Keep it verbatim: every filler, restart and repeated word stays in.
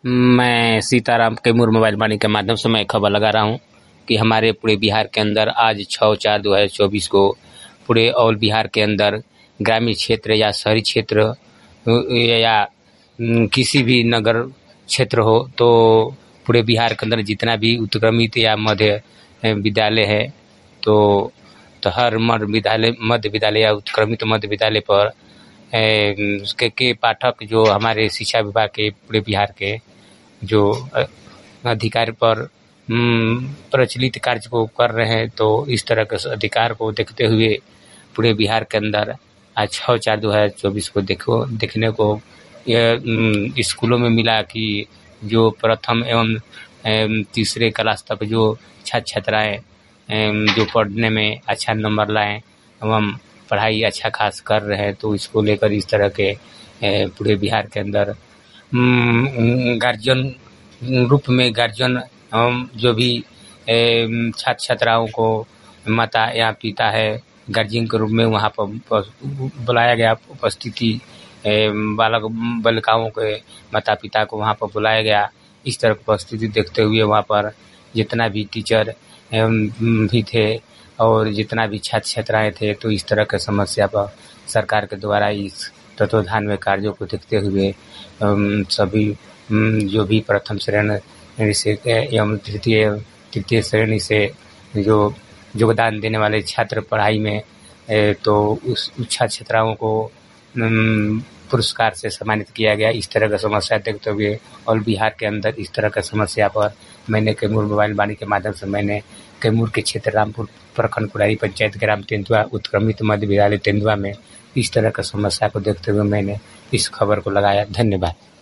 मैं सीताराम कैमूर मोबाइल वाणी के माध्यम से मैं खबर लगा रहा हूँ कि हमारे पूरे बिहार के अंदर आज छः चार दो हज़ार चौबीस को पूरे ऑल बिहार के अंदर ग्रामीण क्षेत्र या शहरी क्षेत्र या किसी भी नगर क्षेत्र हो तो पूरे बिहार के अंदर जितना भी उत्क्रमित या मध्य विद्यालय है तो तो हर मध्य विद्यालय मध्य विद्यालय या उत्क्रमित मध्य विद्यालय पर उसके के पाठक जो हमारे शिक्षा विभाग के पूरे बिहार के जो अधिकार पर प्रचलित कार्य को कर रहे हैं, तो इस तरह के अधिकार को देखते हुए पूरे बिहार के अंदर आज छः चार दो हज़ार चौबीस को देखो देखने को यह स्कूलों में मिला कि जो प्रथम एवं तीसरे क्लास तक जो छात्र छात्राएँ जो पढ़ने में अच्छा नंबर लाएं एवं पढ़ाई अच्छा खास कर रहे हैं, तो इसको लेकर इस तरह के पूरे बिहार के अंदर गार्जियन रूप में गार्जियन जो भी छात्र छात्राओं को माता या पिता है गार्जियन के रूप में वहाँ पर बुलाया गया, उपस्थिति बालक बालिकाओं के माता पिता को वहाँ पर बुलाया गया। इस तरह की उपस्थिति देखते हुए वहाँ पर जितना भी टीचर भी थे और जितना भी छात्र छात्राएँ थे, तो इस तरह की समस्या पर सरकार के द्वारा इस तत्वाधान में कार्यों को देखते हुए सभी जो भी प्रथम श्रेणी से एवं तृतीय तृतीय श्रेणी से जो योगदान देने वाले छात्र पढ़ाई में तो उस छात्र छात्राओं को पुरस्कार से सम्मानित किया गया। इस तरह का समस्या देखते हुए और बिहार के अंदर इस तरह का समस्या पर मैंने कैमूर मोबाइल वाणी के माध्यम से मैंने कैमूर के क्षेत्र रामपुर प्रखंड कुड़ारी पंचायत ग्राम तेंदुआ उत्क्रमित मध्य विद्यालय तेंदुआ में इस तरह का समस्या को देखते हुए मैंने इस खबर को लगाया। धन्यवाद।